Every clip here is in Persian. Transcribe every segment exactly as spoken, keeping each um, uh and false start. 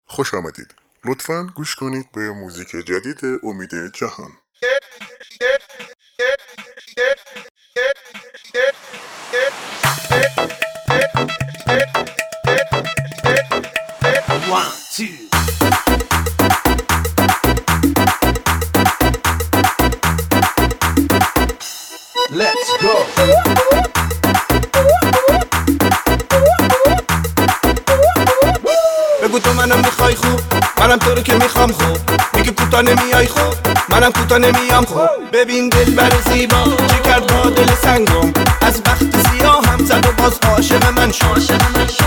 خوش آمدید. لطفاً گوش کنید به موزیک جدید امید جهان. One, two. Let's go. بگو تو منم میخوای خوب، منم تو رو که میخوام خوب. میگه کوتا نمیای خوب، منم کوتا نمیام خوب. ببین دل بر زیبا چی کرد با دل سنگم، از بخت سیاه هم زد و باز عاشق من شد.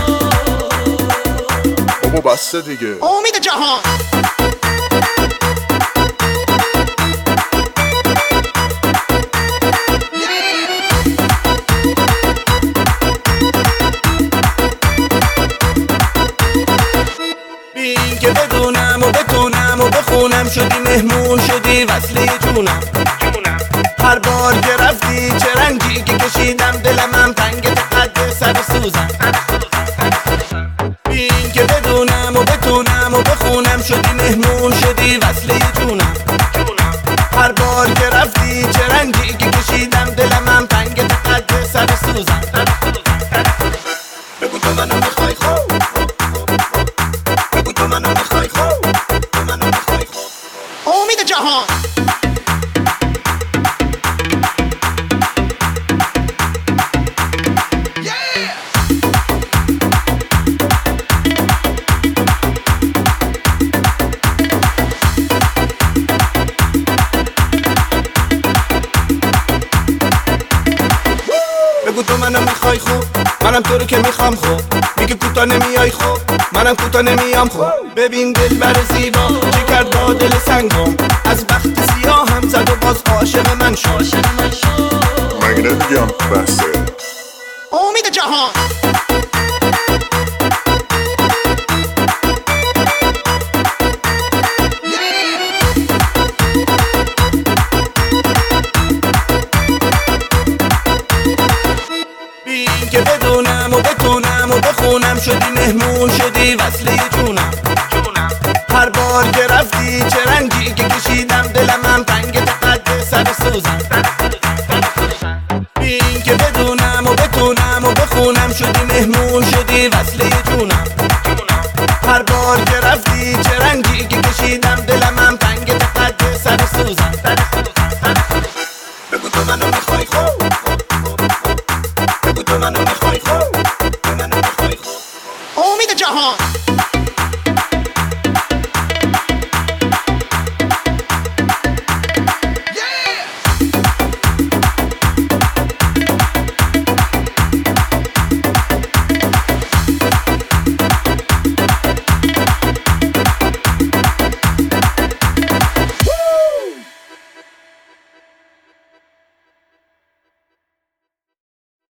بابا بسته دیگه. امید جهان. بین که بدونم و بتونم و بخونم، شدی مهمون شدی وصله جونم. هر بار که رفتی چه رنجی که کشیدم، دلمم تنگ قد سر سوزم. بین که بدونم و بتونم و بخونم، شدی مهمون شدی وصله جونم. هر بار که رفتی چه رنجی که کشیدم، دلمم تنگ قد سر سوزم. بگو تو منو میخوای خوب، بگو تو منو میخوای خوب، تو منو میخوای خوب. امید جهان. بگو تو منم میخوای خوب، منم تو رو که میخوام خوب. میگه کوتا نمیای خوب، منم کوتا نمیام خوب. ببین دل بر زیبا چی کرد با دل سنگم، از بخت سیاه هم زد و باز عاشق من شد. مگه نمیگم بسته. امید جهان. بین که بدونم و بتونم و بخونم، شدی مهمون شدی وصله جونم. هر بار که رفتی چه رنجی که کشیدم، دلمم تنگ قد سر سوزم. بین که بدونم و بتونم و بخونم، شدی مهمون شدی وصله جونم. هر بار که رفتی چه رنجی که کشیدم، دلمم تنگ قد سر سوزم. بگو تو منو